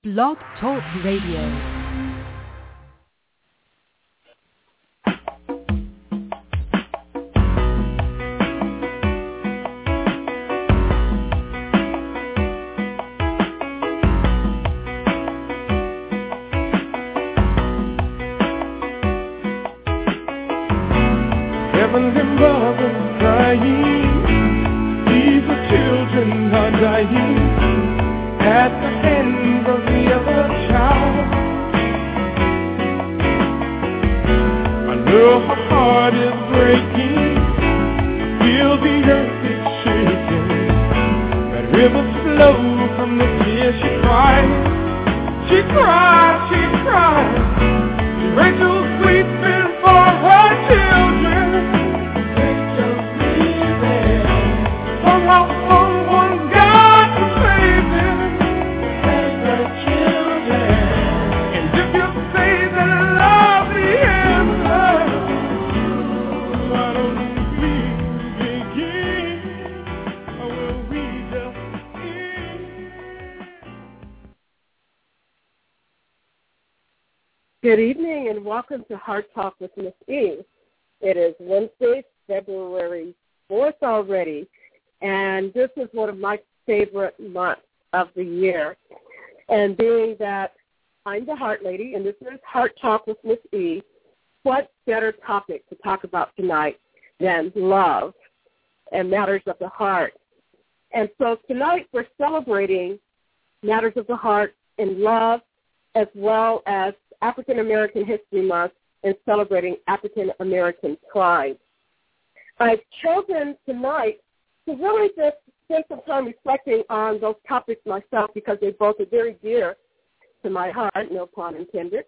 Blog Talk Radio. Heavens and mothers crying, these are children are dying at the hands of the other child. I know her heart is breaking, feel the earth is shaking, that rivers flow from the tears she cries. She cries, she cries, Rachel's weeping for her children. Good evening and welcome to Heart Talk with Miss E. It is Wednesday, February 4th already, and this is one of my favorite months of the year. And being that I'm the Heart Lady and this is Heart Talk with Miss E, what better topic to talk about tonight than love and matters of the heart. And so tonight we're celebrating matters of the heart and love, as well as African American History Month and celebrating African American pride. I've chosen tonight to really just spend some time reflecting on those topics myself because they both are very dear to my heart, no pun intended.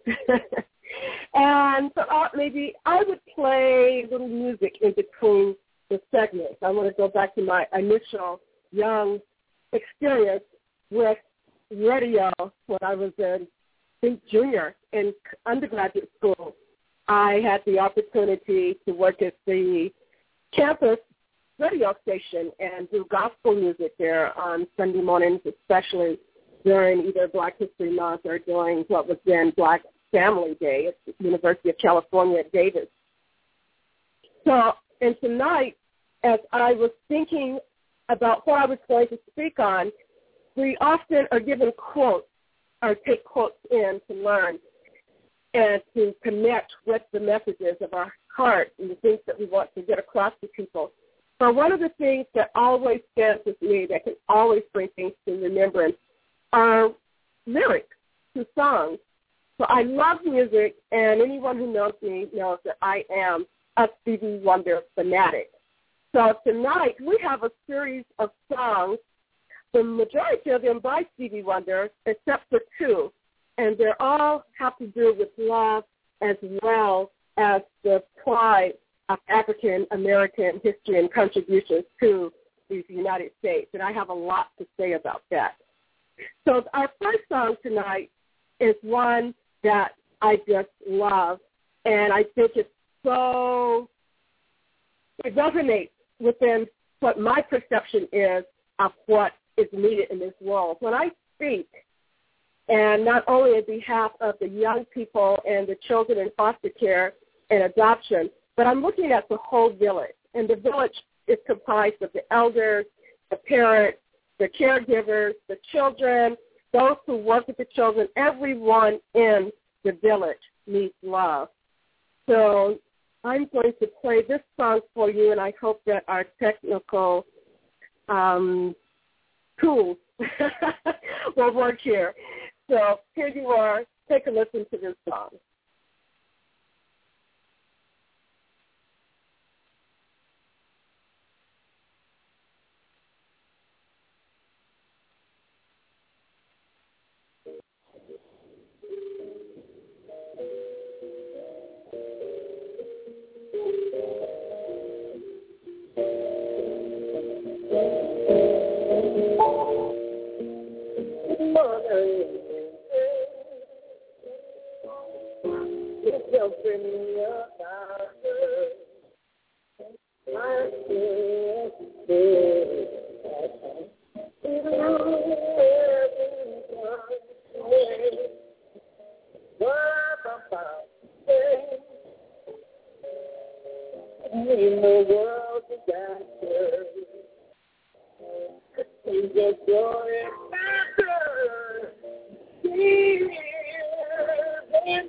And so maybe I would play a little music in between the segments. I want to go back to my initial young experience with radio when I was in junior in undergraduate school. I had the opportunity to work at the campus radio station and do gospel music there on Sunday mornings, especially during either Black History Month or during what was then Black Family Day at the University of California at Davis. So, and tonight, as I was thinking about what I was going to speak on, we often are given quotes or take quotes in to learn and to connect with the messages of our heart and the things that we want to get across to people. But one of the things that always stands with me that can always bring things to remembrance are lyrics to songs. So I love music, and anyone who knows me knows that I am a Stevie Wonder fanatic. So tonight we have a series of songs, the majority of them by Stevie Wonder, except for two, and they all have to do with love as well as the pride of African American history and contributions to the United States, and I have a lot to say about that. So our first song tonight is one that I just love, and I think it resonates within what my perception is of what is needed in this world. When I speak, and not only on behalf of the young people and the children in foster care and adoption, but I'm looking at the whole village. And the village is comprised of the elders, the parents, the caregivers, the children, those who work with the children. Everyone in the village needs love. So I'm going to play this song for you, and I hope that our technical tools will work here. So here you are. Take a listen to this song. in the world disaster. In the joy and laughter, here and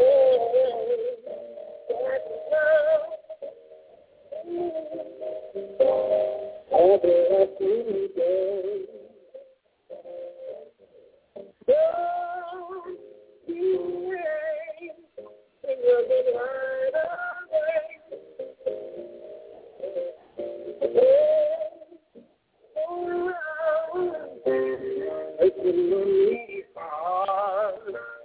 all the happy days. Don't you wait, it will be right away. It's in the heart.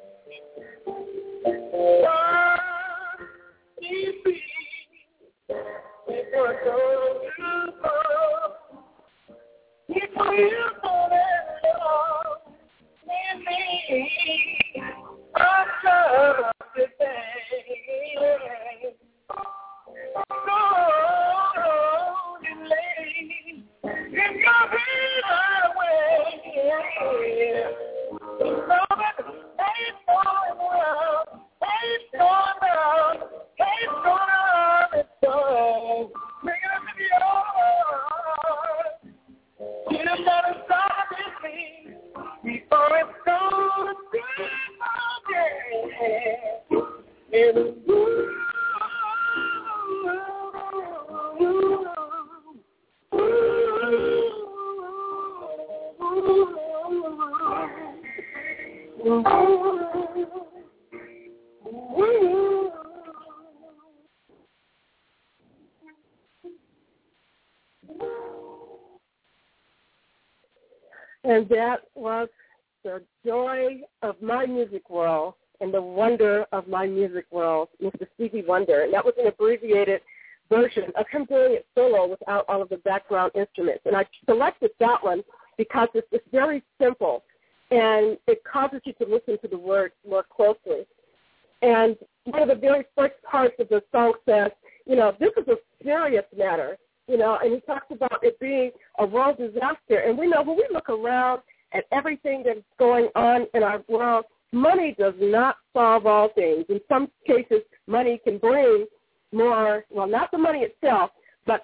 And that was the joy of my music world and the wonder of my music world, Mr. Stevie Wonder. And that was an abbreviated version of him doing it solo without all of the background instruments. And I selected that one because it's very simple, and it causes you to listen to the words more closely. And one of the very first parts of the song says, you know, this is a serious matter, you know, and he talks about it being a world disaster. And we know when we look around at everything that's going on in our world, money does not solve all things. In some cases, money can bring more, well, not the money itself, but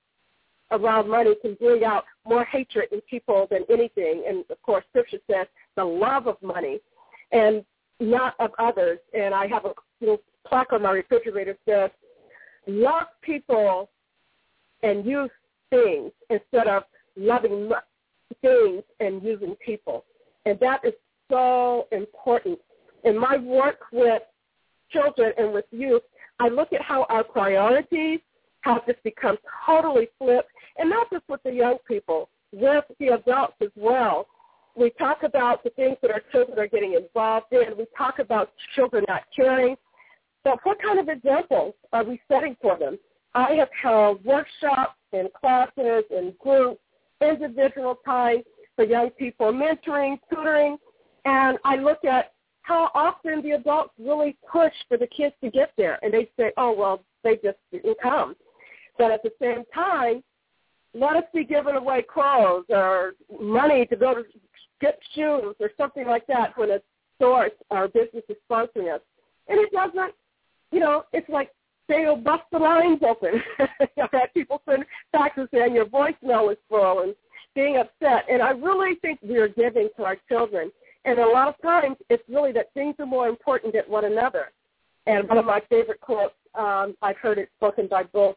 around money can bring out more hatred in people than anything. And, of course, Scripture says the love of money and not of others. And I have a little plaque on my refrigerator that says, love people and use things instead of loving things and using people. And that is so important. In my work with children and with youth, I look at how our priorities have just become totally flipped, and not just with the young people, with the adults as well. We talk about the things that our children are getting involved in. We talk about children not caring. But what kind of examples are we setting for them? I have held workshops and classes and groups, individual time for young people, mentoring, tutoring, and I look at how often the adults really push for the kids to get there. And they say, oh, well, they just didn't come. But at the same time, let us be giving away clothes or money to go to get shoes or something like that when a store or business is sponsoring us. And it doesn't, you know, it's like they'll bust the lines open. I've had people send faxes saying your voicemail is full and being upset. And I really think we are giving to our children. And a lot of times it's really that things are more important than one another. And one of my favorite quotes, I've heard it spoken by both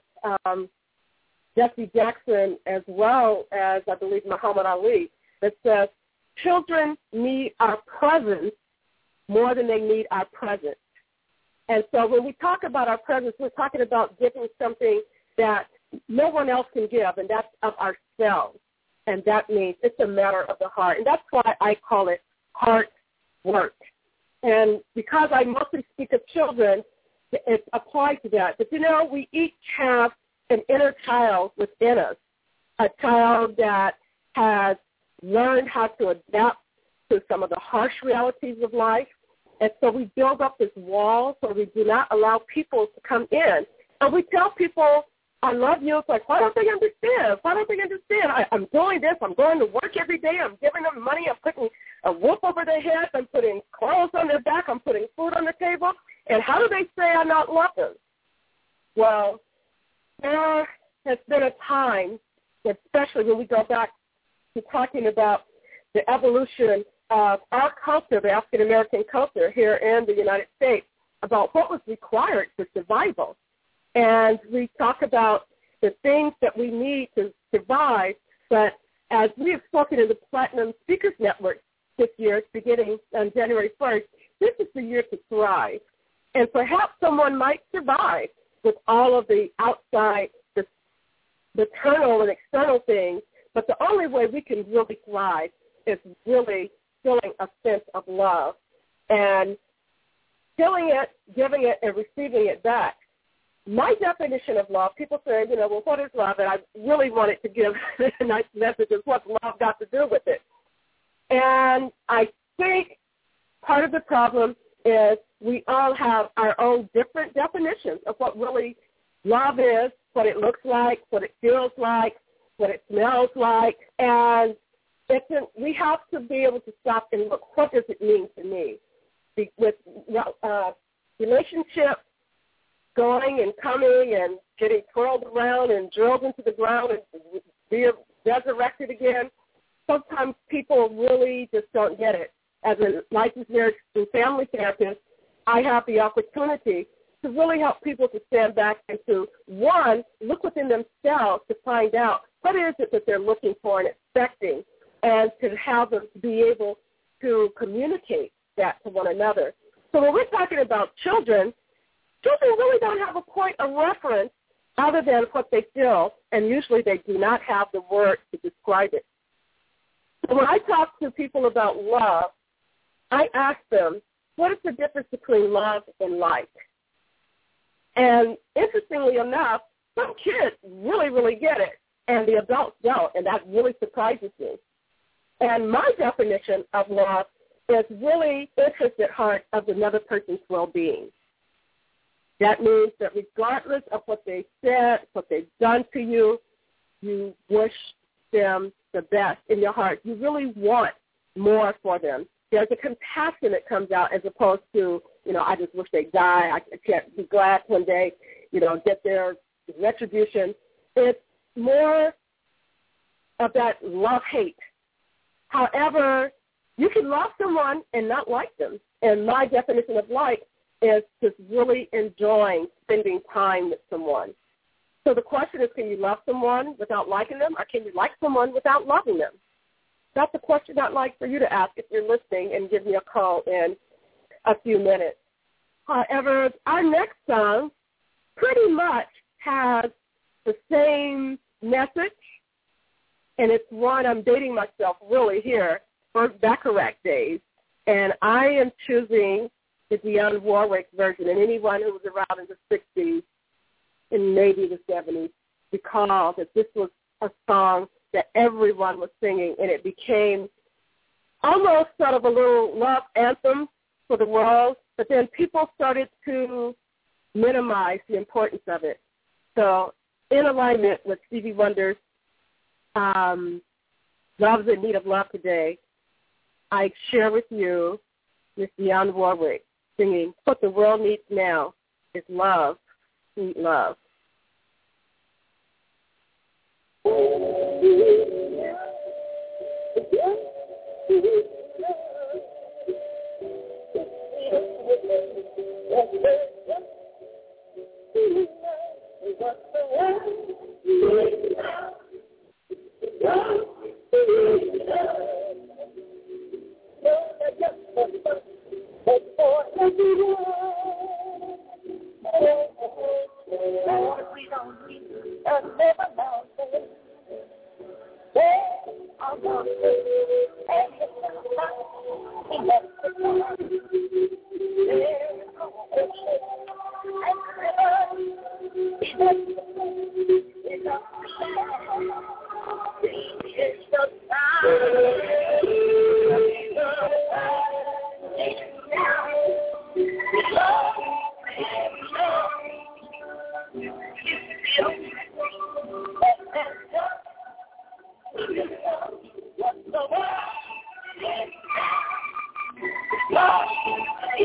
Jesse Jackson as well as, I believe, Muhammad Ali, that says, children need our presence more than they need our presence. And so when we talk about our presence, we're talking about giving something that no one else can give, and that's of ourselves. And that means it's a matter of the heart. And that's why I call it heart work. And because I mostly speak of children, it applies to that. But, you know, we each have an inner child within us, a child that has learned how to adapt to some of the harsh realities of life. And so we build up this wall so we do not allow people to come in. And we tell people, I love you. It's like, why don't they understand? Why don't they understand? I'm doing this. I'm going to work every day. I'm giving them money. I'm putting a roof over their heads. I'm putting clothes on their back. I'm putting food on the table. And how do they say I not love them? Well, there has been a time, especially when we go back to talking about the evolution of our culture, the African-American culture here in the United States, about what was required for survival. And we talk about the things that we need to survive, but as we have spoken in the Platinum Speakers Network this year, beginning on January 1st, this is the year to thrive. And perhaps someone might survive with all of the outside, the internal and external things, but the only way we can really thrive is really feeling a sense of love and feeling it, giving it, and receiving it back. My definition of love, people say, well, what is love? And I really wanted to give a nice message of what love got to do with it. And I think part of the problem is we all have our own different definitions of what really love is, what it looks like, what it feels like, what it smells like. And we have to be able to stop and look, what does it mean to me? With relationships going and coming and getting twirled around and drilled into the ground and be resurrected again, sometimes people really just don't get it. As a licensed marriage and family therapist, I have the opportunity to really help people to stand back and to, one, look within themselves to find out what is it that they're looking for and expecting, and to have them be able to communicate that to one another. So when we're talking about children really don't have a point of reference other than what they feel, and usually they do not have the word to describe it. So when I talk to people about love, I ask them, what is the difference between love and like? And interestingly enough, some kids really, really get it, and the adults don't, and that really surprises me. And my definition of love is really interest at heart of another person's well-being. That means that regardless of what they said, what they've done to you, you wish them the best in your heart. You really want more for them. There's a compassion that comes out as opposed to, I just wish they'd die. I can't be glad one day, get their retribution. It's more of that love-hate. However, you can love someone and not like them. And my definition of like is just really enjoying spending time with someone. So the question is, can you love someone without liking them, or can you like someone without loving them? That's a question I'd like for you to ask if you're listening, and give me a call in a few minutes. However, our next song pretty much has the same message, and it's one I'm dating myself really here for Bacharach days, and I am choosing the Dionne Warwick version, and anyone who was around in the 60s and maybe the 70s recall that this was a song that everyone was singing, and it became almost sort of a little love anthem for the world, but then people started to minimize the importance of it. So in alignment with Stevie Wonder's Love's in Need of Love Today, I share with you Miss Dionne Warwick singing, What the World Needs Now is Love, Sweet Love.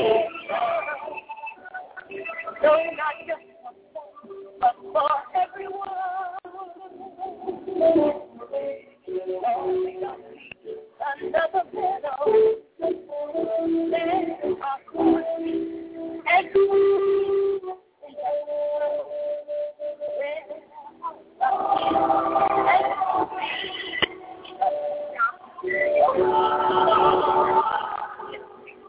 No, not just but for everyone.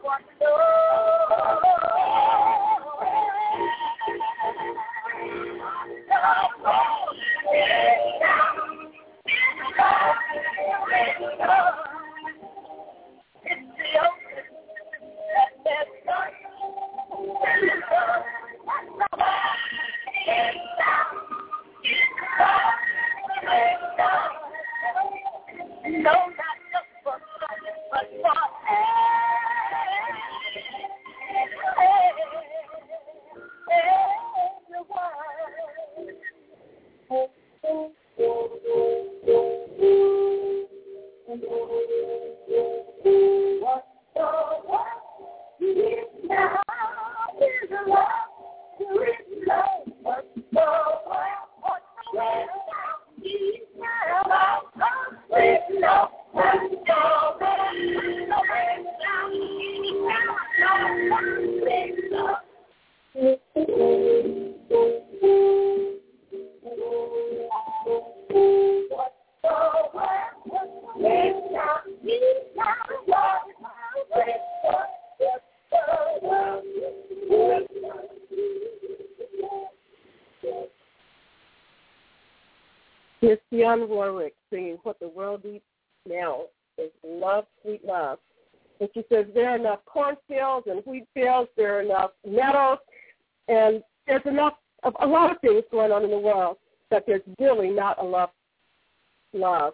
Miss Dionne Warwick singing What the World Needs Now is Love, Sweet Love. And she says there are enough cornfields and wheat fields, there are enough meadows, and there's enough of a lot of things going on in the world, but there's really not enough love.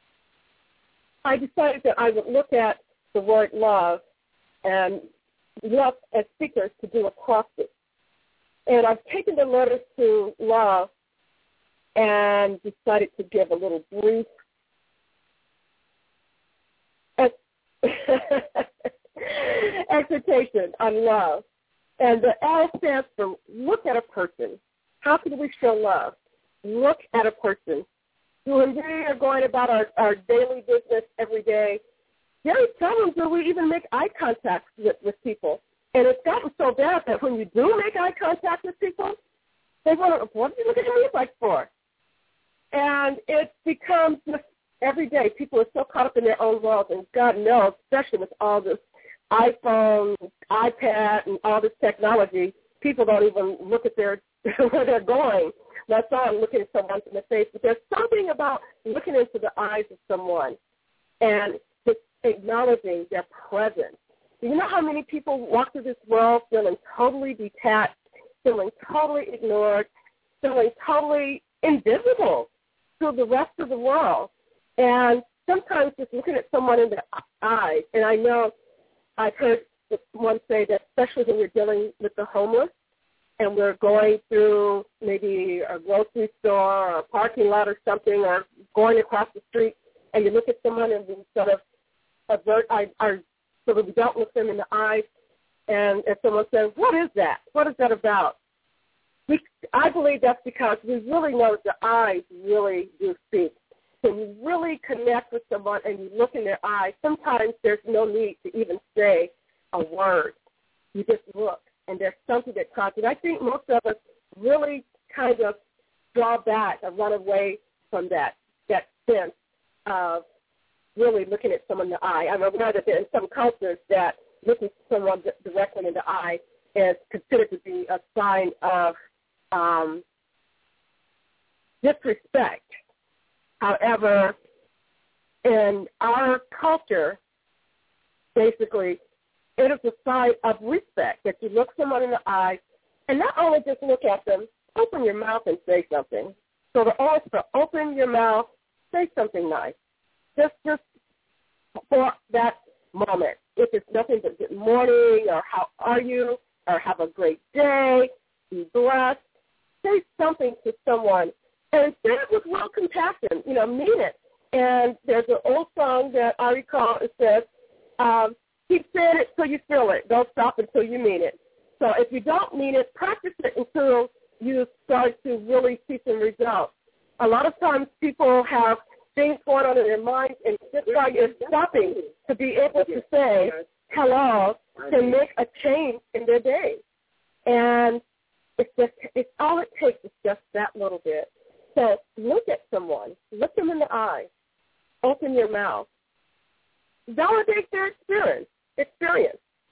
I decided that I would look at the word love and look as speakers to do acrostics. And I've taken the letters to love and decided to give a little brief exhortation on love. And the L stands for look at a person. How can we show love? Look at a person. When we are going about our daily business every day, very seldom do we even make eye contact with people. And it's gotten so bad that when you do make eye contact with people, they want to, what are you looking at me like for? And it becomes just every day. People are so caught up in their own world, and God knows, especially with all this iPhone, iPad, and all this technology, people don't even look at where they're going. That's all looking at someone in the face. But there's something about looking into the eyes of someone and just acknowledging their presence. Do you know how many people walk through this world feeling totally detached, feeling totally ignored, feeling totally invisible to the rest of the world? And sometimes just looking at someone in the eyes, and I know I've heard someone say that especially when you're dealing with the homeless and we're going through maybe a grocery store or a parking lot or something, or going across the street, and you look at someone and we sort of avert our so we don't look them in the eyes, and if someone says, what is that? What is that about? I believe that's because we really know that the eyes really do speak. When you really connect with someone and you look in their eyes, sometimes there's no need to even say a word. You just look, and there's something that causes it. I think most of us really kind of draw back or run away from that sense of really looking at someone in the eye. I'm aware that there are some cultures that looking at someone directly in the eye is considered to be a sign of disrespect. However, in our culture, basically, it is a sign of respect that you look someone in the eye, and not only just look at them, open your mouth and say something. So the order is to open your mouth, say something nice. Just for that moment. If it's nothing but good morning or how are you or have a great day, be blessed, say something to someone. And say it with real compassion, mean it. And there's an old song that I recall. It says, keep saying it till you feel it. Don't stop until you mean it. So if you don't mean it, practice it until you start to really see some results. A lot of times people have things going on in their minds, and just like you're stopping to be able to say hello can make a change in their day. And it's all it takes is just that little bit. So look at someone, look them in the eye, open your mouth, validate their experience.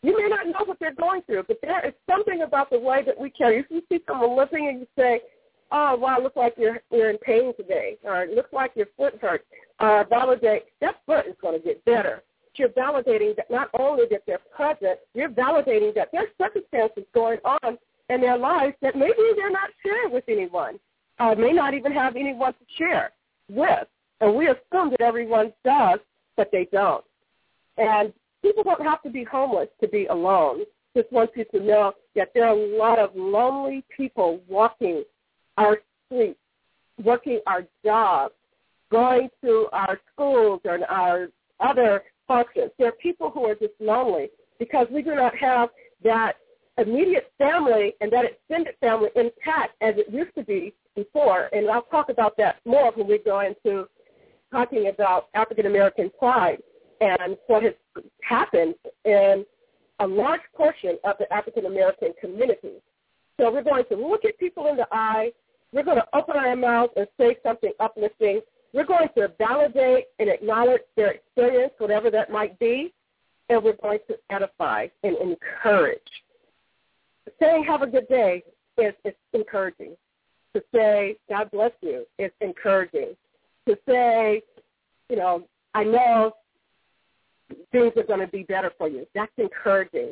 You may not know what they're going through, but there is something about the way that we carry. If you see someone limping and you say, oh, wow, it looks like you're in pain today, or it looks like your foot hurts, validate, that foot is going to get better. You're validating that not only that they're present, you're validating that there's circumstances going on in their lives that maybe they're not sharing with anyone, may not even have anyone to share with. And we assume that everyone does, but they don't. And people don't have to be homeless to be alone. Just want you to know that there are a lot of lonely people walking our streets, working our jobs, going to our schools and our other functions. There are people who are just lonely because we do not have that immediate family and that extended family intact as it used to be before. And I'll talk about that more when we go into talking about African-American pride and what has happened in a large portion of the African-American community. So we're going to look at people in the eye. We're going to open our mouth and say something uplifting. We're going to validate and acknowledge their experience, whatever that might be, and we're going to edify and encourage. Saying have a good day is encouraging. To say God bless you is encouraging. To say, you know, I know things are going to be better for you, that's encouraging.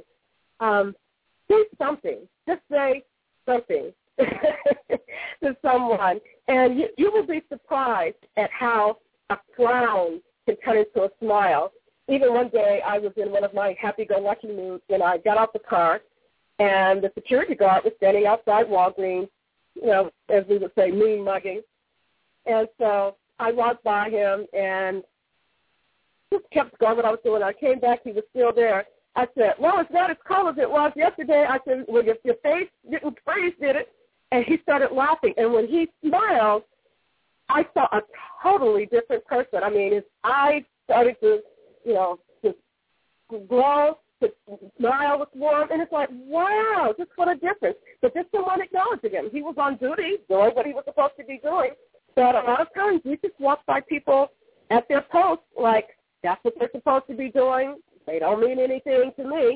Say something. Just say something to someone, and you will be surprised at how a frown can turn into a smile. Even one day I was in one of my happy-go-lucky moods when I got out the car, and the security guard was standing outside Walgreens, you know, as we would say, mean mugging. And so I walked by him and just kept going what I was doing. I came back, he was still there. I said, well, it's not as cold as it was yesterday. I said, well, your face didn't freeze, did it? And he started laughing. And when he smiled, I saw a totally different person. I mean, his eyes started to, you know, to glow, to smile was warm. And it's like, wow, just what a difference. But just someone acknowledging him. He was on duty, doing what he was supposed to be doing. But a lot of times we just walk by people at their post like that's what they're supposed to be doing. They don't mean anything to me.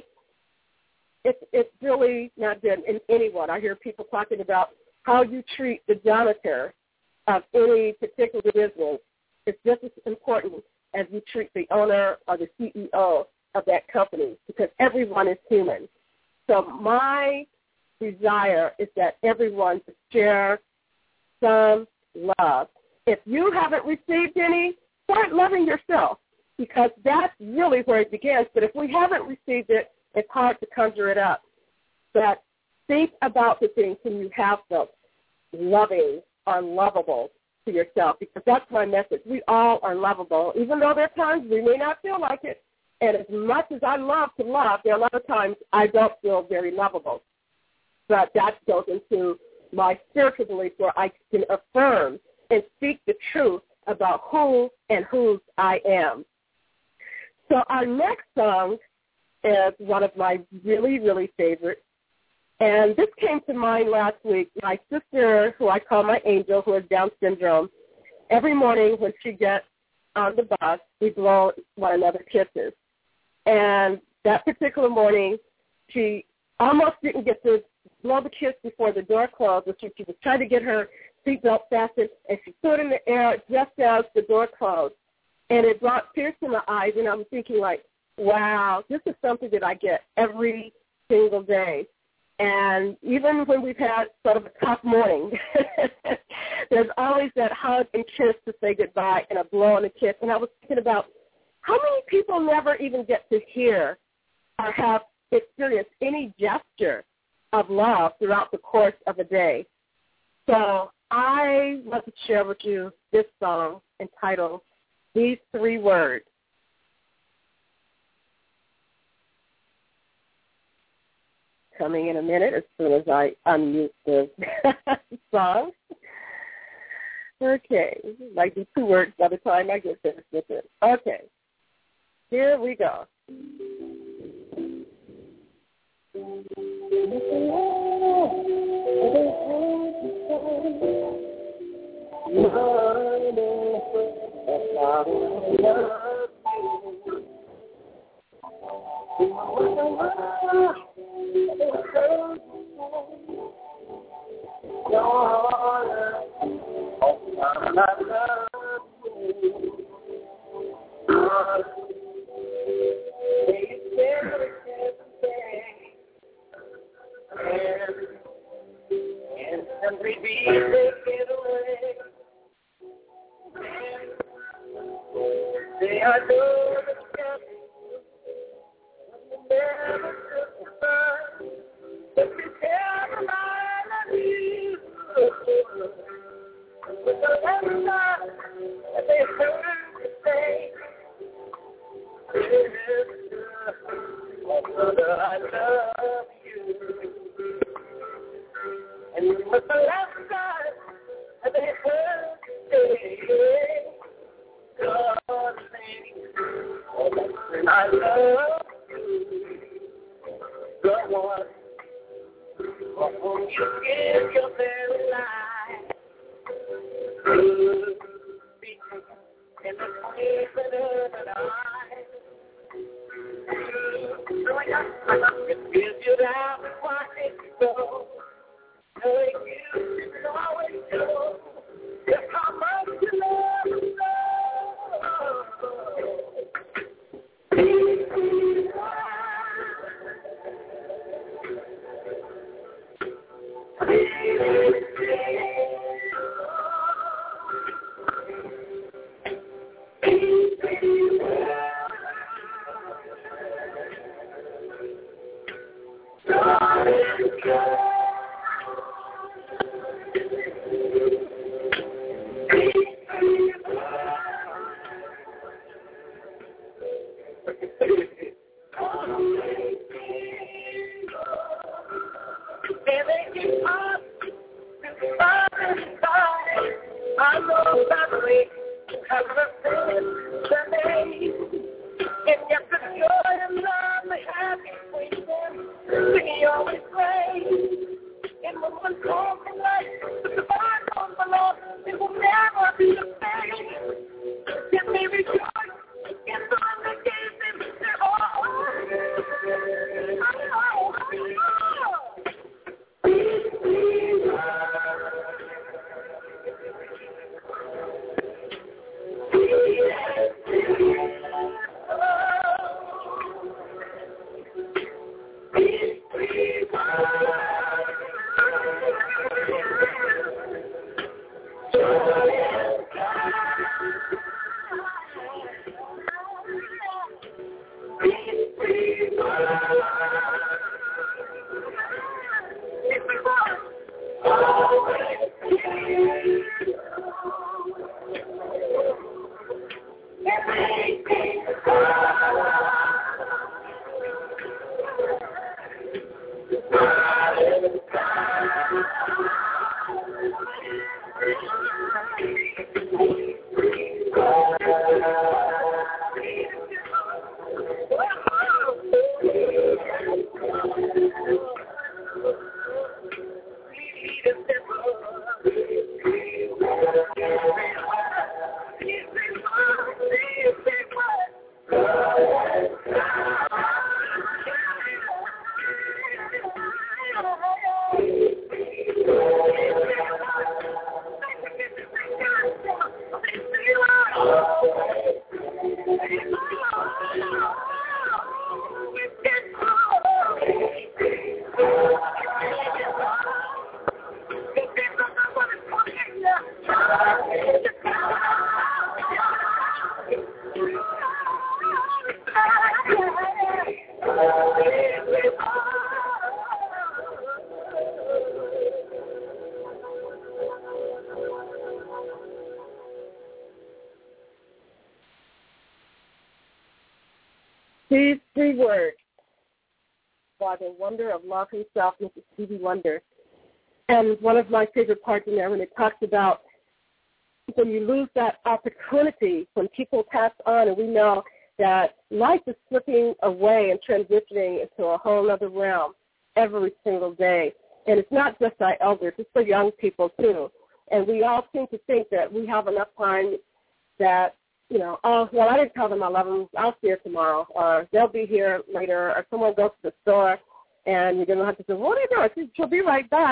It's really not good in anyone. I hear people talking about how you treat the janitor of any particular business. It's just as important as you treat the owner or the CEO of that company because everyone is human. So my desire is that everyone should share some love. If you haven't received any, start loving yourself because that's really where it begins. But if we haven't received it, it's hard to conjure it up. But think about the things when you have them loving or lovable to yourself because that's my message. We all are lovable, even though there are times we may not feel like it. And as much as I love to love, there are a lot of times I don't feel very lovable. But that goes into my spiritual belief where I can affirm and speak the truth about who and whose I am. So our next song is one of my really, really favorites. And this came to mind last week. My sister, who I call my angel, who has Down syndrome, every morning when she gets on the bus, we blow one another kisses. And that particular morning, she almost didn't get to blow the kiss before the door closed. She was trying to get her seatbelt fastened, and she threw it in the air just as the door closed. And it brought tears to my eyes, and I'm thinking like, wow, this is something that I get every single day. And even when we've had sort of a tough morning, there's always that hug and kiss to say goodbye and a blow and a kiss. And I was thinking about how many people never even get to hear or have experienced any gesture of love throughout the course of a day. So I want to share with you this song entitled These Three Words. Coming in a minute as soon as I unmute the song. Okay, might be 2 words by the time I get finished with it. Okay, here we go. These three words by the wonder of love himself, Mr. Stevie Wonder. And one of my favorite parts in there when it talks about when you lose that opportunity, when people pass on, and we know that life is slipping away and transitioning into a whole other realm every single day. And it's not just our elders, it's for young people too. And we all seem to think that we have enough time that, you know, oh, well, I didn't tell them I love them, I'll see her tomorrow, or they'll be here later, or someone goes to the store, and you're going to have to say, what are you doing? She'll be right back.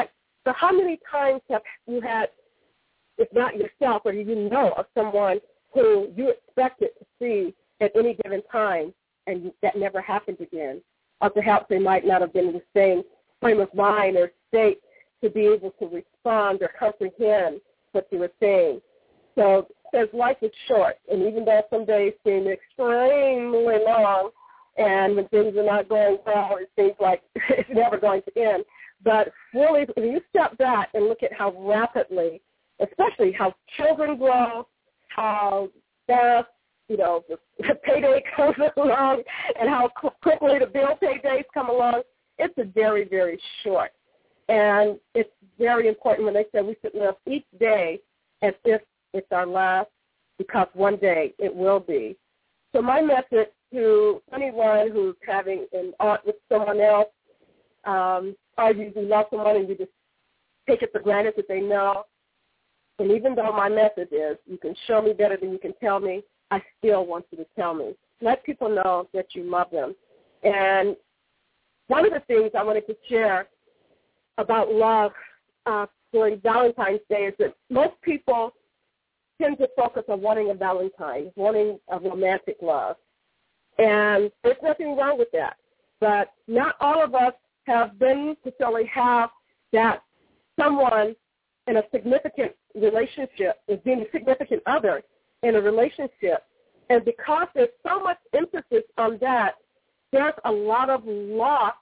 So how many times have you had, if not yourself, or you know of someone who you expected to see at any given time and that never happened again? Or perhaps they might not have been in the same frame of mind or state to be able to respond or comprehend what you were saying. So says life is short, and even though some days seem extremely long, and when things are not going well, it seems like it's never going to end. But really, when you step back and look at how rapidly, especially how children grow, how fast, the payday comes along, and how quickly the bill paydays come along, it's a very, very short. And it's very important when they say we should live each day as if it's our last, because one day it will be. So my message to anyone who's having an art with someone else, or you love someone and you just take it for granted that they know, and even though my message is you can show me better than you can tell me, I still want you to tell me. Let people know that you love them. And one of the things I wanted to share about love during Valentine's Day is that most people tend to focus on wanting a Valentine, wanting a romantic love. And there's nothing wrong with that. But not all of us have been necessarily have that someone in a significant relationship is being a significant other in a relationship. And because there's so much emphasis on that, there's a lot of lost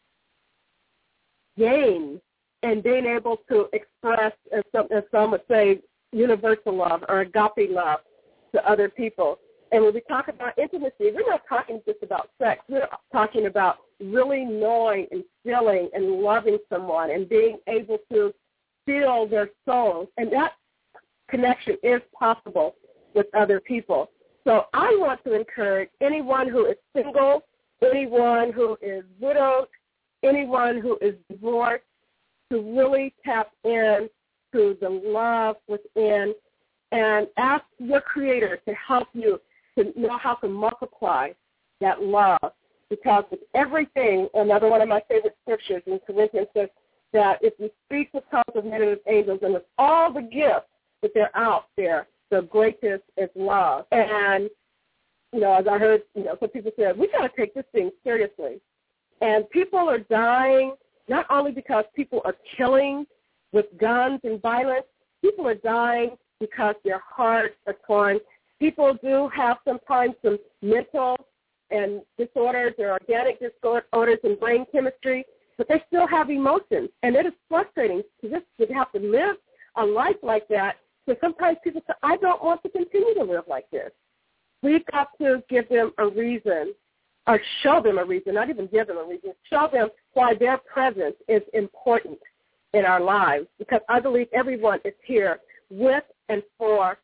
gain in being able to express, as some would say, universal love or agape love to other people. And when we talk about intimacy, we're not talking just about sex. We're talking about really knowing and feeling and loving someone and being able to feel their souls. And that connection is possible with other people. So I want to encourage anyone who is single, anyone who is widowed, anyone who is divorced, to really tap in to the love within and ask your Creator to help you to know how to multiply that love. Because with everything, another one of my favorite scriptures in Corinthians says that if we speak with tongues of men and of angels and with all the gifts that they're out there, the greatest is love. And, as I heard, some people said, we got to take this thing seriously. And people are dying not only because people are killing with guns and violence, people are dying because their hearts are torn. People do have sometimes some mental and disorders or organic disorders in brain chemistry, but they still have emotions. And it is frustrating to have to live a life like that. So sometimes people say, I don't want to continue to live like this. We've got to give them a reason, or show them a reason, not even give them a reason, show them why their presence is important in our lives, because I believe everyone is here with and for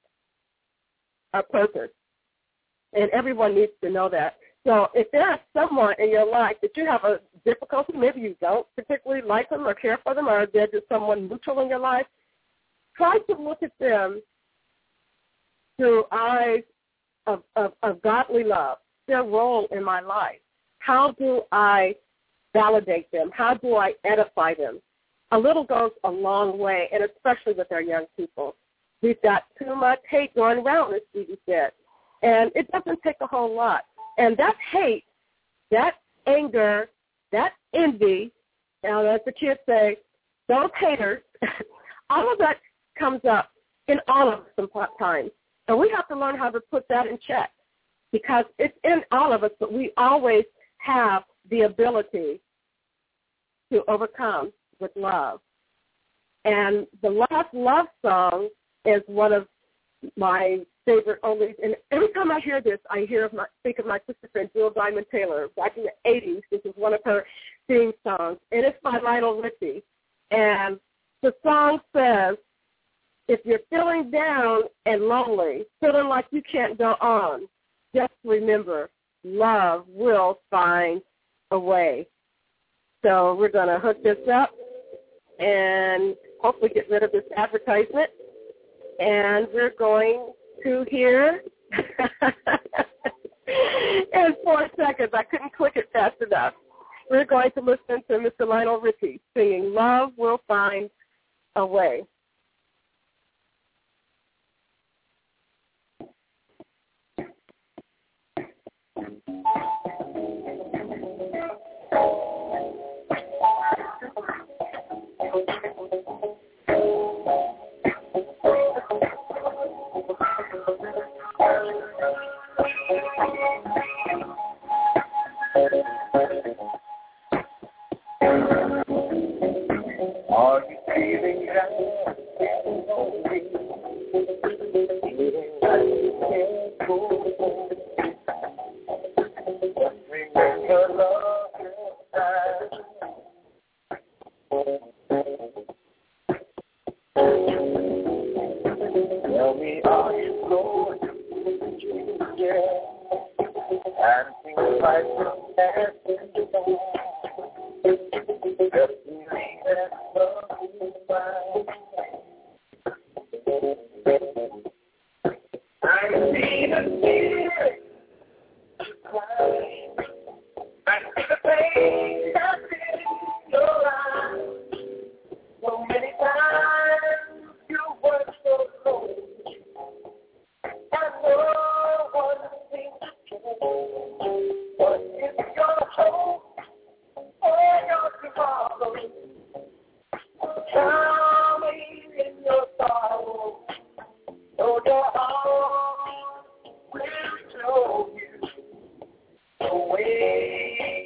a purpose, and everyone needs to know that. So if there is someone in your life that you have a difficulty, maybe you don't particularly like them or care for them, or they're just someone neutral in your life, try to look at them through eyes of godly love, their role in my life. How do I validate them? How do I edify them? A little goes a long way, and especially with our young people. We've got too much hate going around, as Stevie said, and it doesn't take a whole lot. And that hate, that anger, that envy, as the kids say, those haters, all of that comes up in all of us sometimes. And we have to learn how to put that in check, because it's in all of us, but we always have the ability to overcome with love. And the last love song is one of my favorite oldies. And every time I hear this, I think of my sister friend, Jill Diamond Taylor. Back in the 80s, this is one of her theme songs. And it's by Lionel Richie. And the song says, if you're feeling down and lonely, feeling like you can't go on, just remember, love will find a way. So we're going to hook this up and hopefully get rid of this advertisement. And we're going to hear, in 4 seconds, I couldn't click it fast enough. We're going to listen to Mr. Lionel Richie singing Love Will Find away. Are you feeling down and lonely? Feeling like you can't go home? Remember love inside. Tell me, are you going to yeah? And things like that just believe that love is mine. I see the tears crying. I see the pain that's in your eyes. So many times you were so close. And no one seems to care. But it's your hope. Oh, your tomorrow, tell me in your sorrow, so your heart will show you the way.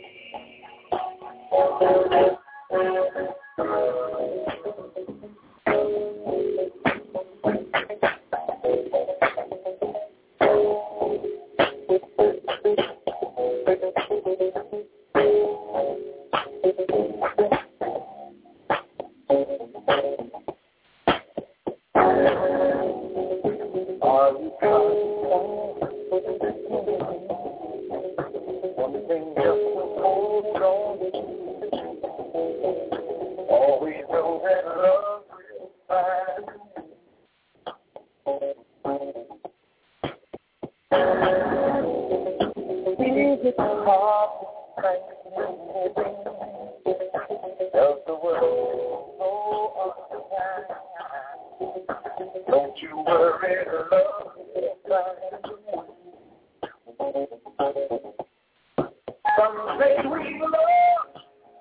Are you coming? Something just to hold on to. Always know that love will find. Is it hard to find does the world go on? Don't you worry, love will find. Someday we love,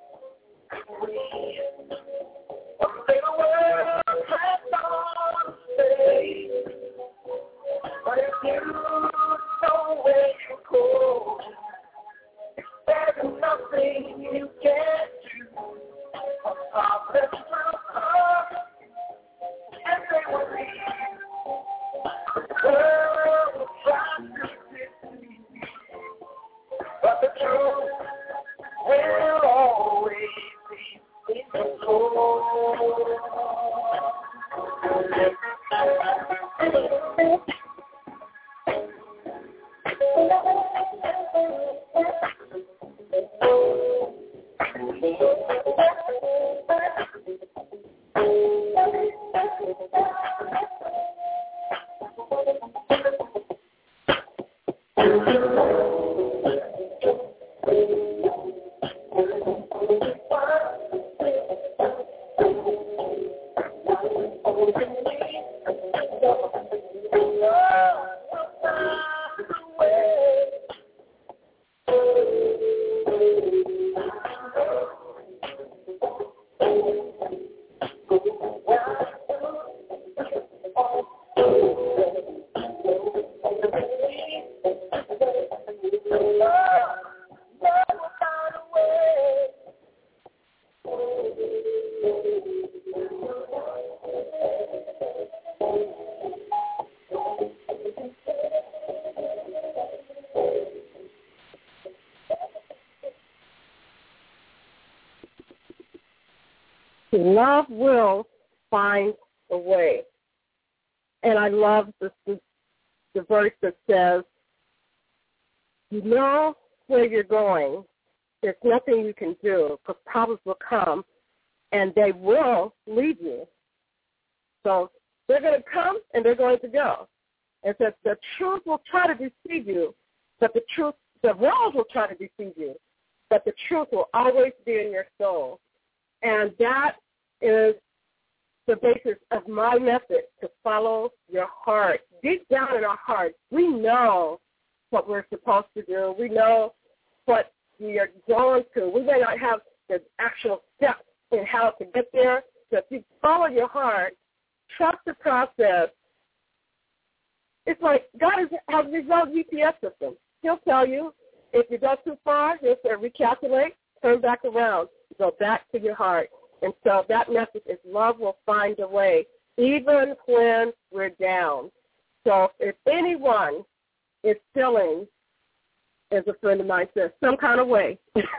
someday the world has gone away. But if you know where you go, there's nothing you can do. A problem will come, and they will leave. The world will try to deceive you, but the truth will always be in control. Love will find a way. And I love the verse that says, you know where you're going. There's nothing you can do because problems will come and they will leave you. So they're going to come and they're going to go. And so the truth will try to deceive you, but the world will try to deceive you, but the truth will always be in your soul. And that is the basis of my method to follow your heart. Deep down in our heart, we know what we're supposed to do. We know what we are going to. We may not have the actual steps in how to get there. So if you follow your heart, trust the process. It's like God has his own GPS system. He'll tell you if you go too far, he'll say recalculate, turn back around, go back to your heart. And so that message is love will find a way, even when we're down. So if anyone is feeling, as a friend of mine says, some kind of way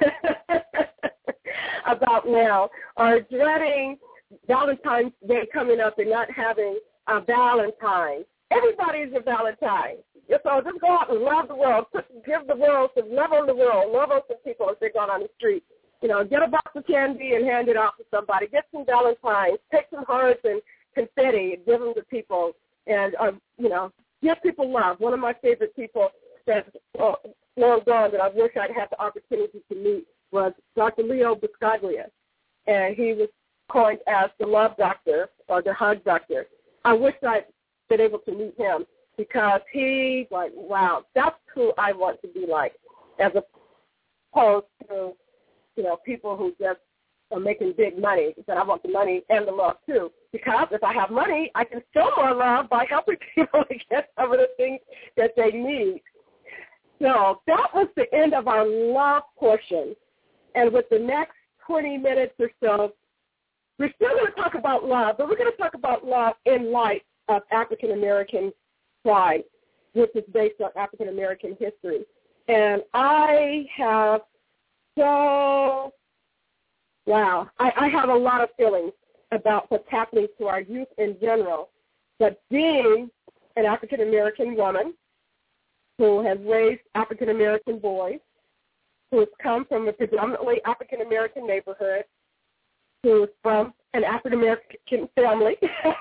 about now, or dreading Valentine's Day coming up and not having a Valentine, everybody's a Valentine. So just go out and love the world. Give the world some love on the world. Love on some people as they go on the street. You know, get a box of candy and hand it off to somebody. Get some Valentines. Take some hearts and confetti and give them to people. And, you know, give people love. One of my favorite people that's long gone that I wish I'd had the opportunity to meet was Dr. Leo Buscaglia. And he was coined as the love doctor or the hug doctor. I wish I'd been able to meet him because he's like, wow, that's who I want to be like, as opposed to, you know, people who just are making big money. But I want the money and the love, too, because if I have money, I can show more love by helping people to get some of the things that they need. So that was the end of our love portion. And with the next 20 minutes or so, we're still going to talk about love, but we're going to talk about love in light of African-American pride, which is based on African-American history. And I have I have a lot of feelings about what's happening to our youth in general, but being an African-American woman who has raised African-American boys, who has come from a predominantly African-American neighborhood, who is from an African-American family,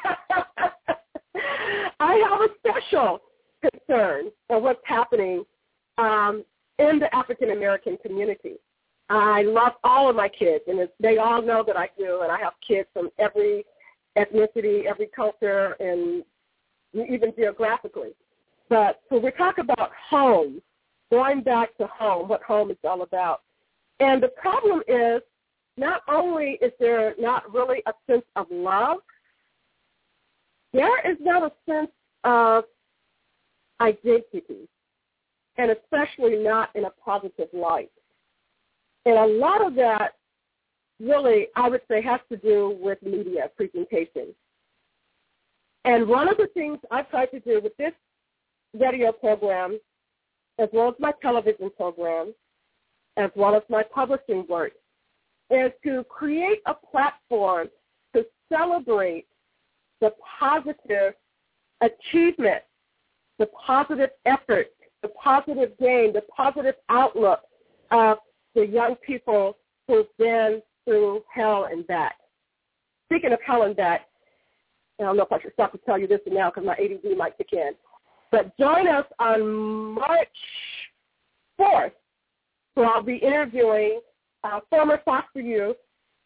I have a special concern of what's happening in the African-American community. I love all of my kids, and they all know that I do, and I have kids from every ethnicity, every culture, and even geographically. But when we talk about home, going back to home, what home is all about. And the problem is not only is there not really a sense of love, there is not a sense of identity, and especially not in a positive light. And a lot of that really, I would say, has to do with media presentation. And one of the things I've tried to do with this radio program, as well as my television program, as well as my publishing work, is to create a platform to celebrate the positive achievement, the positive effort, the positive gain, the positive outlook of the young people who've been through hell and back. Speaking of hell and back, I don't know if I should stop to tell you this now because my ADD might kick in, but join us on March 4th, where I'll be interviewing former Foster Youth,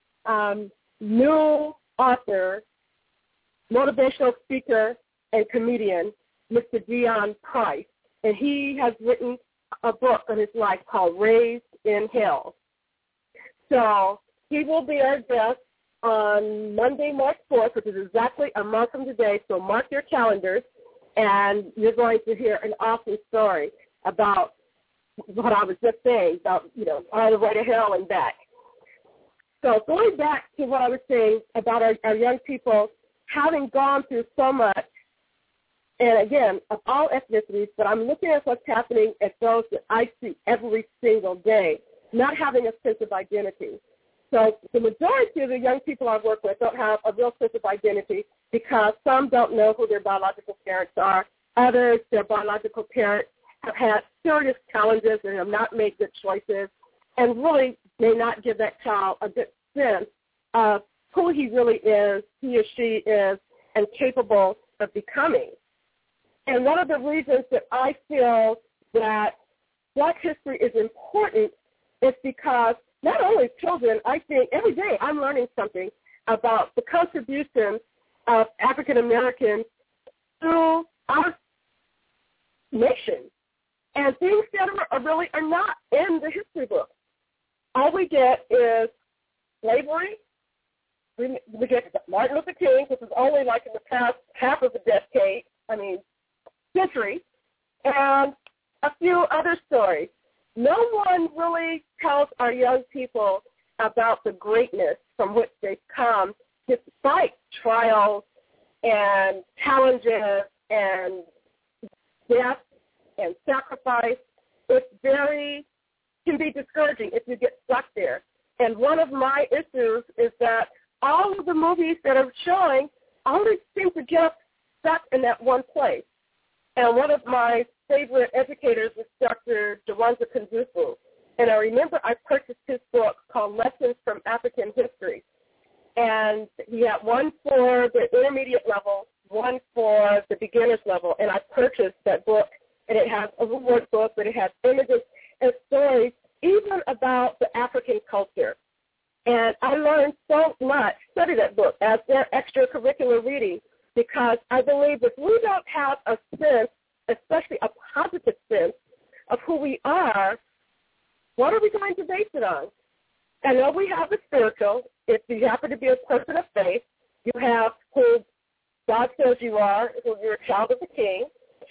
new author, motivational speaker, and comedian, Mr. Dion Price. And he has written a book on his life called Raised in Hell. So he will be our guest on Monday, March 4th, which is exactly a month from today. So mark your calendars, and you're going to hear an awesome story about what I was just saying, about, you know, all the way to hell and back. So going back to what I was saying about our young people having gone through so much, and again, of all ethnicities, but I'm looking at what's happening at those that I see every single day, not having a sense of identity. So the majority of the young people I work with don't have a real sense of identity because some don't know who their biological parents are. Others, their biological parents have had serious challenges and have not made good choices and really may not give that child a good sense of who he really is, he or she is, and capable of becoming. And one of the reasons that I feel that Black history is important is because not only children, I think every day I'm learning something about the contributions of African Americans to our nation, and things that are not in the history book. All we get is slavery. We get Martin Luther King, which is only like in the past half of a century, and a few other stories. No one really tells our young people about the greatness from which they've come despite trials and challenges and death and sacrifice. It can be discouraging if you get stuck there. And one of my issues is that all of the movies that are showing always seem to get stuck in that one place. And one of my favorite educators is Dr. Dwanza Kunzufu. And I remember I purchased his book called Lessons from African History. And he had one for the intermediate level, one for the beginner's level. And I purchased that book, and it has a reward book, but it has images and stories even about the African culture. And I learned so much, study that book as their extracurricular reading, because I believe if we don't have a sense, especially a positive sense, of who we are, what are we going to base it on? I know we have the spiritual. If you happen to be a person of faith, you have who God says you are, who you're a child of the King,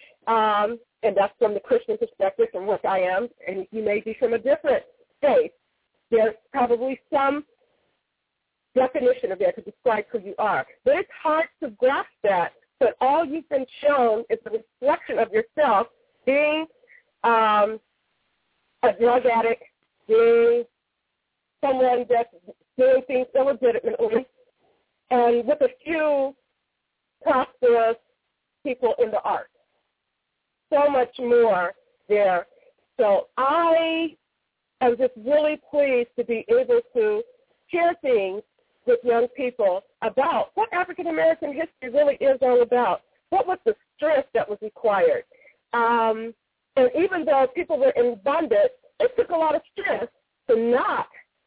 and that's from the Christian perspective, from which I am, and you may be from a different faith. There's probably some definition of that to describe who you are. But it's hard to grasp that, but all you've been shown is a reflection of yourself being a drug addict, being someone that's doing things illegitimately, and with a few prosperous people in the arts. So much more there. So I am just really pleased to be able to share things with young people about what African-American history really is all about. What was the strength that was required? And even though people were in bondage, it took a lot of strength to not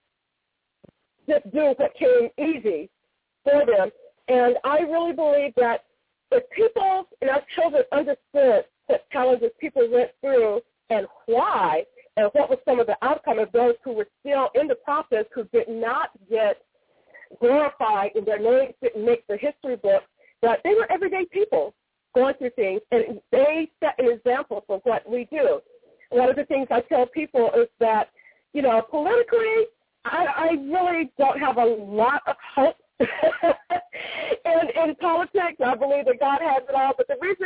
just do what came easy for them. And I really believe that if people and our children understood what challenges people went through and why, and what was some of the outcome of those who were still in the process, who did not get glorified and their names didn't make the history book, that they were everyday people going through things, and they set an example for what we do. One of the things I tell people is that, politically, I really don't have a lot of hope in politics. I believe that God has it all, but the reason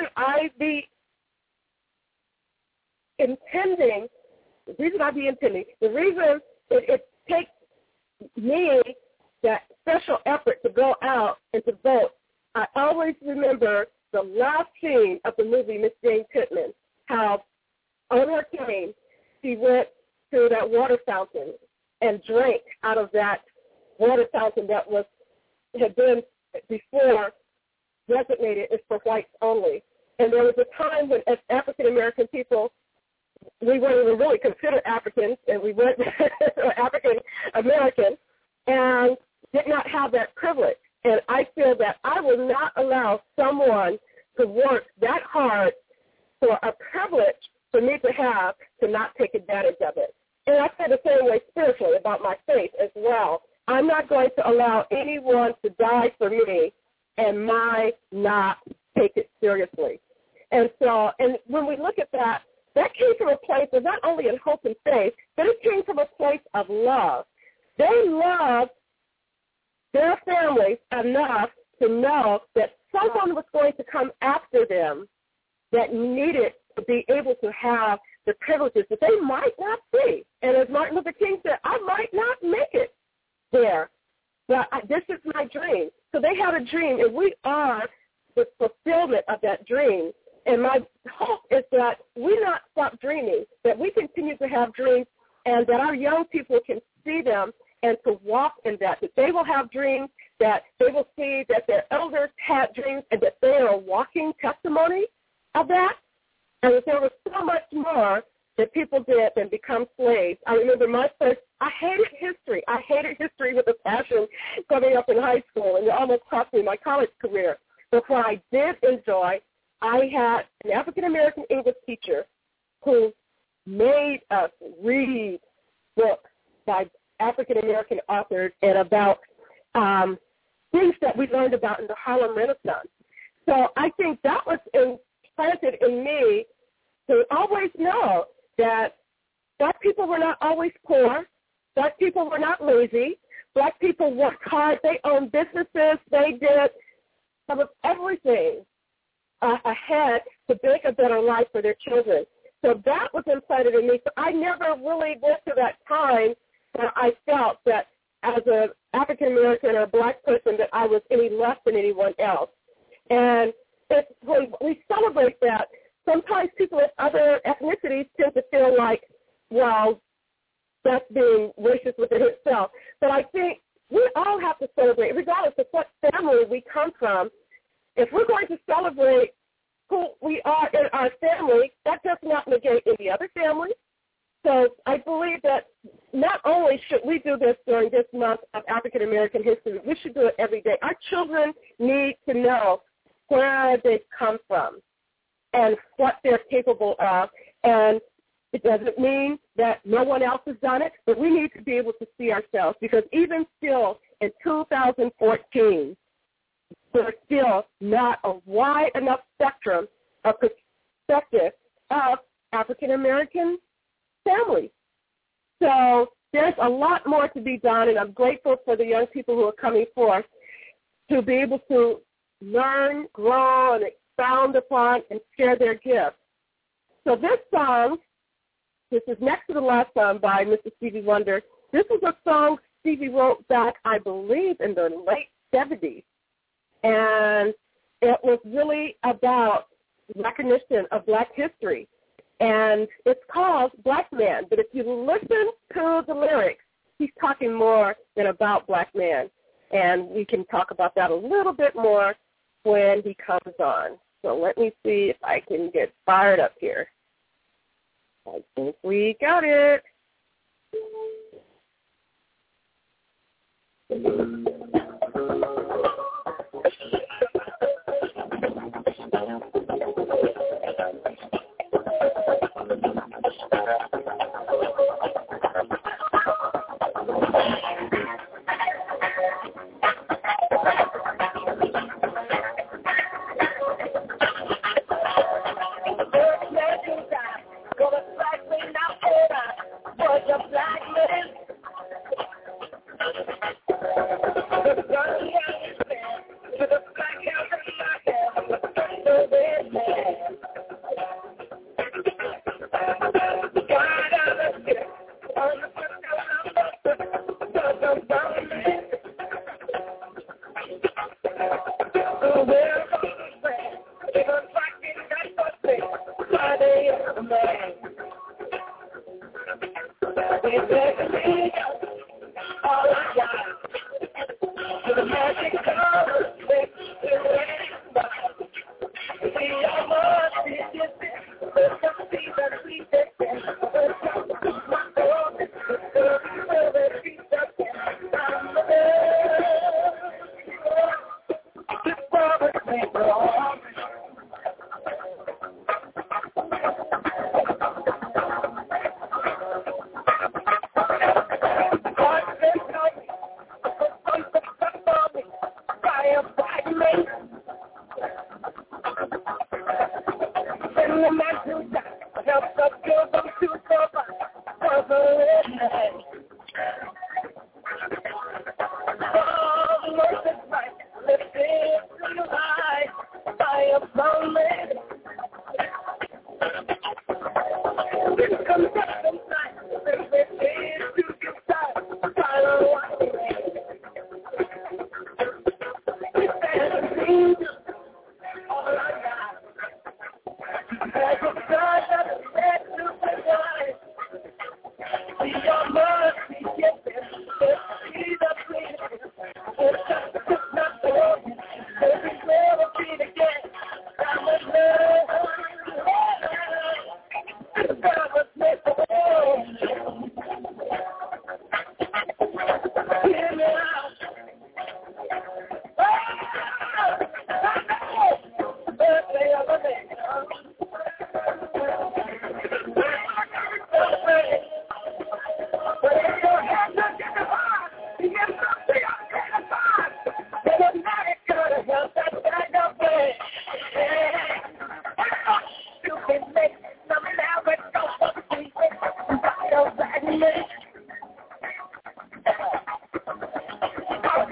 the reason it takes me that special effort to go out and to vote, I always remember the last scene of the movie Miss Jane Pittman, how on her plane she went to that water fountain and drank out of that water fountain that had been before designated as for whites only. And there was a time when, as African-American people, we weren't even really considered Africans, and we went African-American, and did not have that privilege. And I feel that I will not allow someone to work that hard for a privilege for me to have to not take advantage of it. And I feel the same way spiritually about my faith as well. I'm not going to allow anyone to die for me and not take it seriously. And so, and when we look at that, that came from a place of not only in hope and faith, but it came from a place of love. They loved their families enough to know that someone was going to come after them that needed to be able to have the privileges that they might not see. And as Martin Luther King said, I might not make it there, but this is my dream. So they had a dream, and we are the fulfillment of that dream. And my hope is that we not stop dreaming, that we continue to have dreams, and that our young people can see them and to walk in that they will have dreams, that they will see that their elders had dreams, and that they are a walking testimony of that, and that there was so much more that people did and become slaves. I remember I hated history. I hated history with a passion coming up in high school, and it almost cost me my college career. But what I did enjoy, I had an African-American English teacher who made us read books by African-American authors and about things that we learned about in the Harlem Renaissance. So I think that was implanted in me to always know that Black people were not always poor. Black people were not lazy. Black people worked hard. They owned businesses. They did some of everything ahead to make a better life for their children. So that was implanted in me. So I never really went to that time where I felt that as an African-American or a Black person that I was any less than anyone else. And when we celebrate that, sometimes people of other ethnicities tend to feel like, well, that's being racist within itself. But I think we all have to celebrate, regardless of what family we come from. If we're going to celebrate who we are in our family, that does not negate any other family. So I believe that not only should we do this during this month of African-American history, we should do it every day. Our children need to know where they've come from and what they're capable of. And it doesn't mean that no one else has done it, but we need to be able to see ourselves, because even still in 2014, there's still not a wide enough spectrum of perspective of African-American families. So there's a lot more to be done, and I'm grateful for the young people who are coming forth to be able to learn, grow, and expound upon and share their gifts. So this song, this is next to the last song by Mr. Stevie Wonder. This is a song Stevie wrote back, I believe, in the late 70s. And it was really about recognition of Black history. And it's called Black Man. But if you listen to the lyrics, he's talking more than about Black Man. And we can talk about that a little bit more when he comes on. So let me see if I can get fired up here. I think we got it.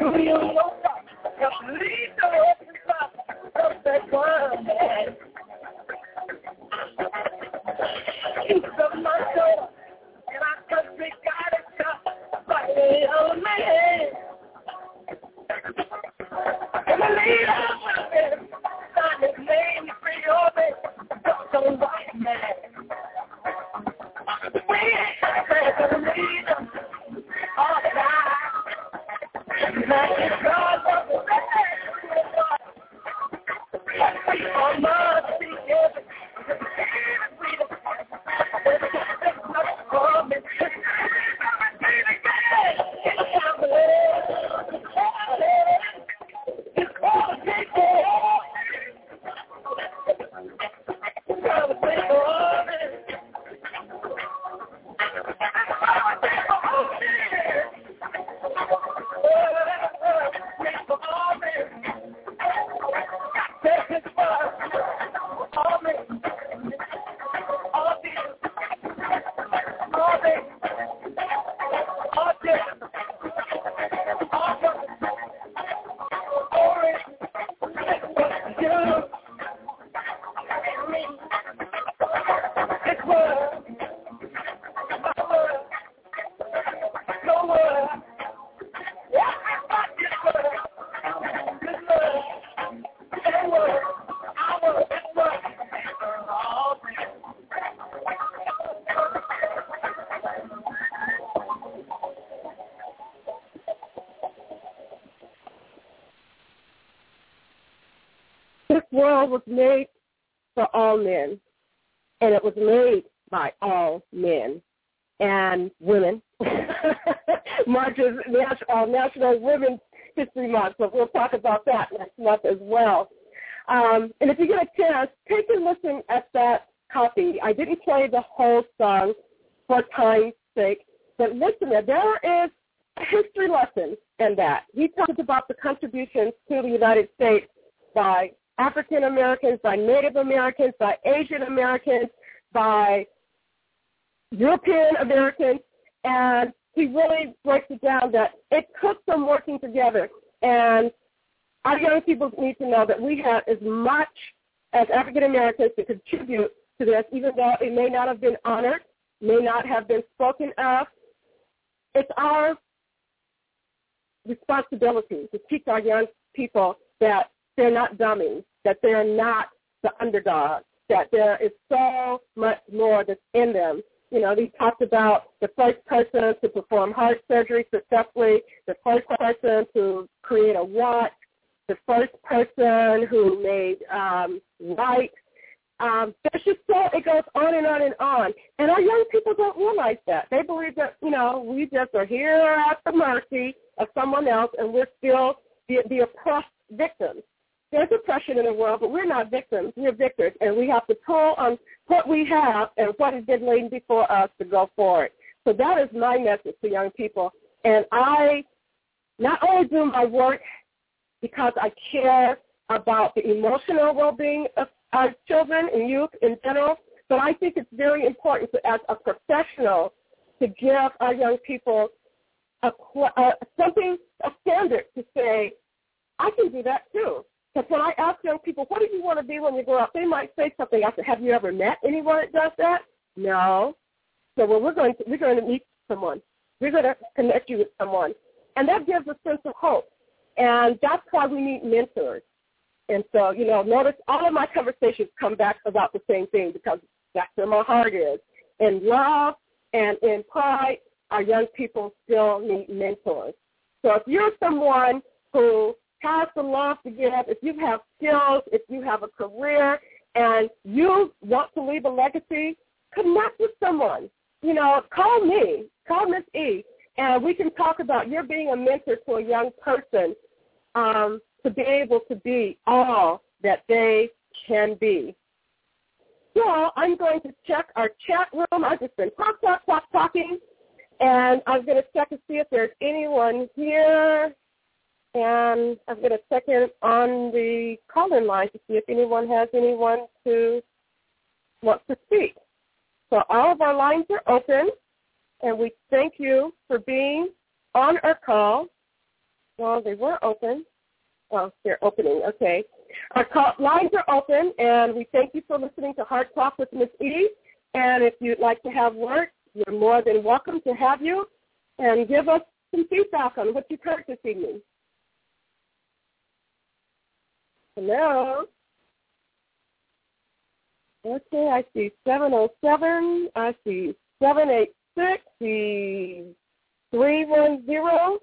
This world was made for all men, and it was made by all men and women. March is National Women's History Month, so we'll talk about that next month as well. And if you get a chance, take a listen at that copy. I didn't play the whole song for time's sake, but listen, there is a history lesson in that. He talks about the contributions to the United States by African Americans, by Native Americans, by Asian Americans, by European Americans, and he really breaks it down that it took them working together. And our young people need to know that we have as much as African Americans to contribute to this, even though it may not have been honored, may not have been spoken of. It's our responsibility to teach our young people that they're not dummies, that they're not the underdogs, that there is so much more that's in them. You know, he talked about the first person to perform heart surgery successfully, the first person to create a watch, the first person who made light. There's just so, it goes on and on and on. And our young people don't realize that. They believe that, you know, we just are here at the mercy of someone else, and we're still the oppressed victims. There's oppression in the world, but we're not victims. We're victors, and we have to pull on what we have and what has been laid before us to go forward. So that is my message to young people. And I not only do my work because I care about the emotional well-being of our children and youth in general, but I think it's very important to, as a professional, to give our young people a standard to say, I can do that too. Because when I ask young people, what do you want to be when you grow up, they might say something. I said, have you ever met anyone that does that? No. So well, we're going to meet someone. We're going to connect you with someone. And that gives a sense of hope. And that's why we need mentors. And so, you know, notice all of my conversations come back about the same thing because that's where my heart is. In love and in pride, our young people still need mentors. So if you're someone who has the love to give, if you have skills, if you have a career, and you want to leave a legacy, connect with someone. You know, call me, call Miss E, and we can talk about you're being a mentor to a young person to be able to be all that they can be. So I'm going to check our chat room. I've just been talking, and I'm going to check to see if there's anyone here. And I'm going to check in on the call-in line to see if anyone has anyone who wants to speak. So all of our lines are open, and we thank you for being on our call. Well, they were open. Oh, they're opening. Okay. Our lines are open, and we thank you for listening to Heart Talk with Miss Edie. And if you'd like to have words, you're more than welcome to have you, and give us some feedback on what you've heard this evening. Hello. Okay, I see 707. I see 786. See 310.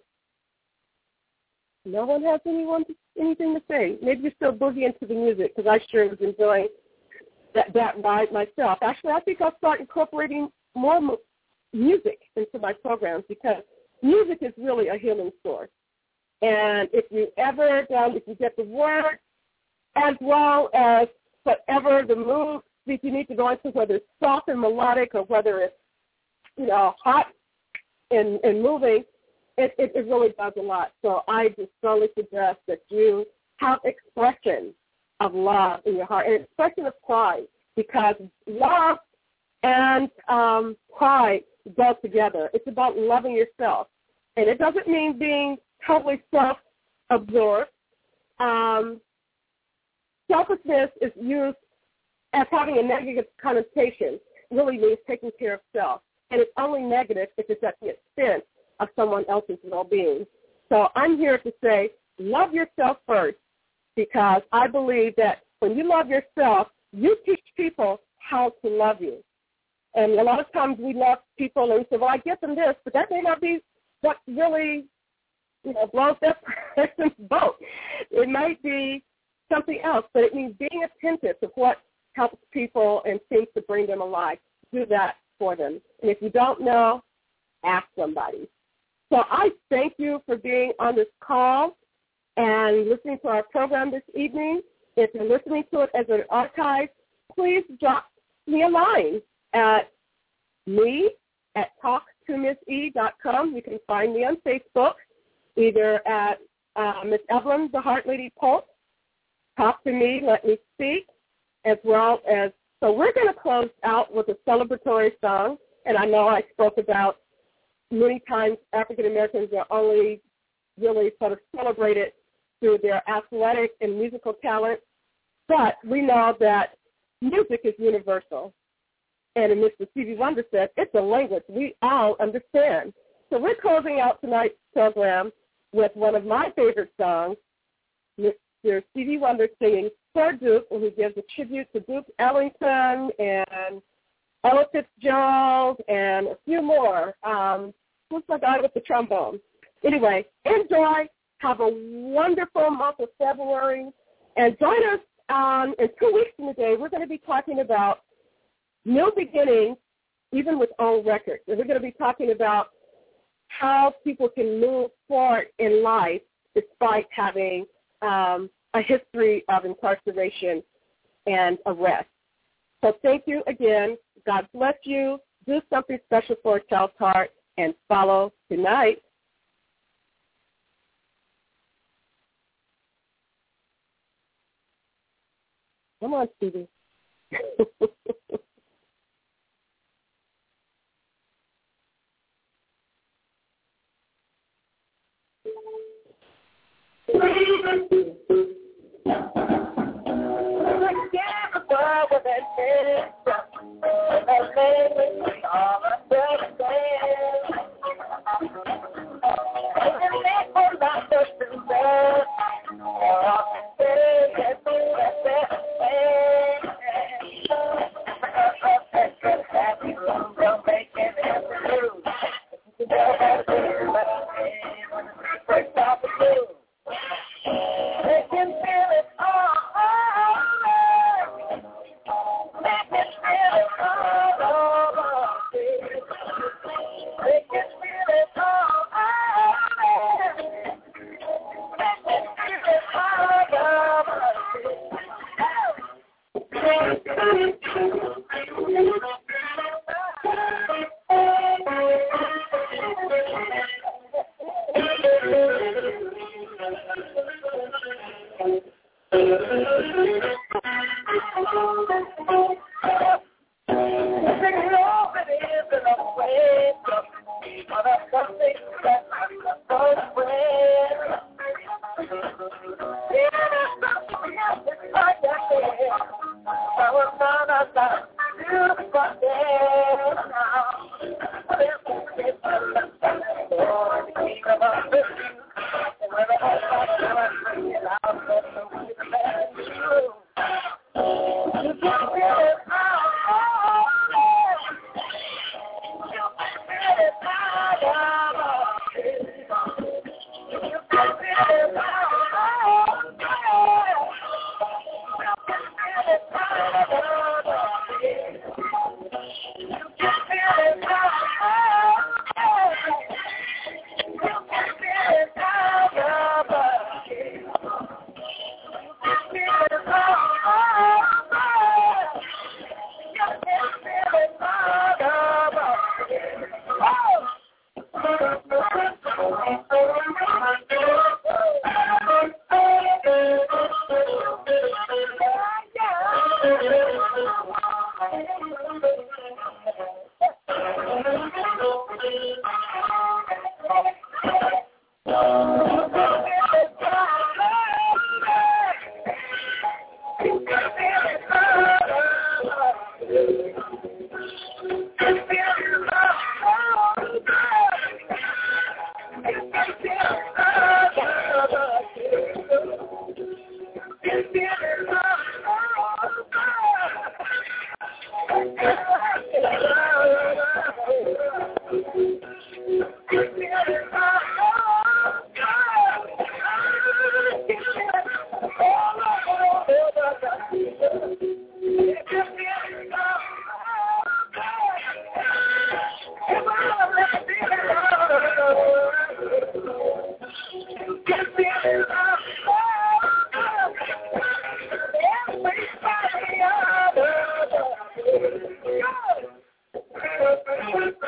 No one has anything to say. Maybe you're still boogieing to the music, because I sure was enjoying that ride myself. Actually, I think I'll start incorporating more music into my programs, because music is really a healing source. And if you get the word as well as whatever the mood that you need to go into, whether it's soft and melodic or whether it's, hot and moving, it really does a lot. So I just strongly suggest that you have expression of love in your heart, an expression of pride, because love and pride go together. It's about loving yourself. And it doesn't mean being totally self-absorbed. Selfishness is used as having a negative connotation. It really means taking care of self. And it's only negative if it's at the expense of someone else's well-being. So I'm here to say, love yourself first, because I believe that when you love yourself, you teach people how to love you. And a lot of times we love people and we say, well, I get them this, but that may not be what really, blows that person's boat. It might be something else, but it means being attentive to what helps people and seems to bring them alive. Do that for them. And if you don't know, ask somebody. So I thank you for being on this call and listening to our program this evening. If you're listening to it as an archive, please drop me a line at me@talktomisse.com. You can find me on Facebook, either at Miss Evelyn, the Heart Lady Pulse, Talk to Me, Let Me Speak, as well as, so we're going to close out with a celebratory song. And I know I spoke about many times African Americans are only really sort of celebrated through their athletic and musical talent, but we know that music is universal. And as Mr. Stevie Wonder said, it's a language we all understand. So we're closing out tonight's program with one of my favorite songs, Mr. Stevie Wonder singing for Duke, and he gives a tribute to Duke Ellington and Ella Fitzgerald and a few more. Who's my guy with the trombone? Anyway, enjoy. Have a wonderful month of February. And join us in 2 weeks from today. We're going to be talking about new beginnings, even with old records. And we're going to be talking about how people can move forward in life despite having a history of incarceration and arrest. So thank you again. God bless you. Do something special for a child's heart and follow tonight. Come on, Stevie. Something that I'm supposed to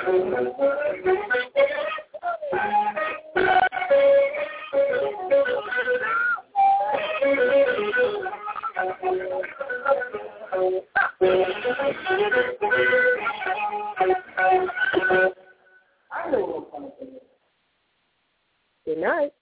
Good night.